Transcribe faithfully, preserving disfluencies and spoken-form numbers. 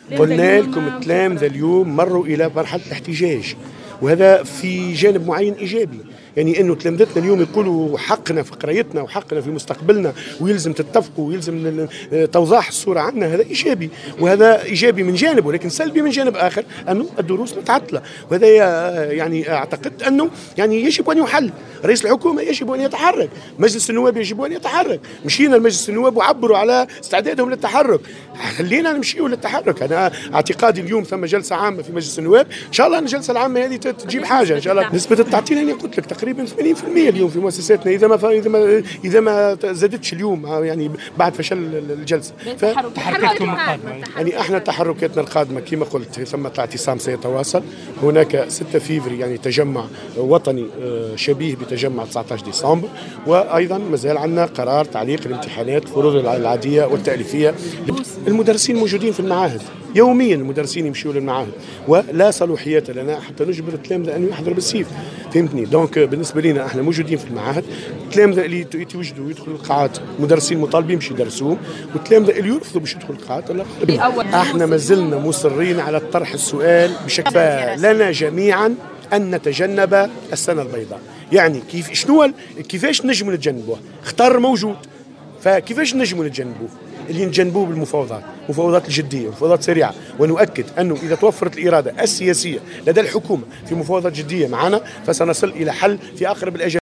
قلنا لكم التلامذة اليوم مروا إلى مرحلة الاحتجاج، وهذا في جانب معين إيجابي، يعني انه تلامذتنا اليوم يقولوا حقنا في قرايتنا وحقنا في مستقبلنا ويلزم تتفقوا ويلزم توضيح الصوره عنا، هذا ايجابي، وهذا ايجابي من جانب، ولكن سلبي من جانب اخر انه الدروس متعطله، وهذا يعني اعتقد انه يعني يجب ان يحل. رئيس الحكومه يجب ان يتحرك، مجلس النواب يجب ان يتحرك، مشينا لمجلس النواب وعبروا على استعدادهم للتحرك، خلينا نمشيوا للتحرك. انا اعتقادي اليوم ثم جلسه عامه في مجلس النواب، ان شاء الله الجلسه العامه هذه تجيب حاجه ان شاء الله. نسبه التعطيل انا قلت لك تقريبا ثمانين بالمئة اليوم في مؤسساتنا، اذا ما اذا ما اذا ما زادتش اليوم يعني بعد فشل الجلسه. تحركاتكم القادمه يعني احنا تحركاتنا القادمه كما قلت ثم اعتصام سيتواصل. هناك ستة فيفري يعني تجمع وطني شبيه بتجمع تسعة عشر ديسمبر، وايضا مازال عندنا قرار تعليق الامتحانات الفروض العاديه والتاليفيه. المدرسين موجودين في المعاهد يوميا، المدرسين يمشوا للمعاهد ولا صلاحيه لنا حتى نجبر التلامذه ان يحضروا بالسيف، فهمتني؟ دونك بالنسبه لنا احنا موجودين في المعاهد، التلامذه اللي يتوجدوا ويدخلوا القاعات مدرسين مطالبين باش يدرسوهم، والتلامذه اللي يرفضوا باش يدخلوا القاعات احنا ما زلنا مصرين على طرح السؤال بشكل لنا جميعا ان نتجنب السنه البيضاء. يعني كيف شنو كيفاش نجموا نتجنبوه؟ اختار موجود، فكيفاش نجموا نتجنبوه؟ اللي نجنبوه بالمفاوضات، مفاوضات الجديه، مفاوضات سريعه، ونؤكد انه اذا توفرت الاراده السياسيه لدى الحكومه في مفاوضات جديه معنا فسنصل الى حل في اقرب الاجل.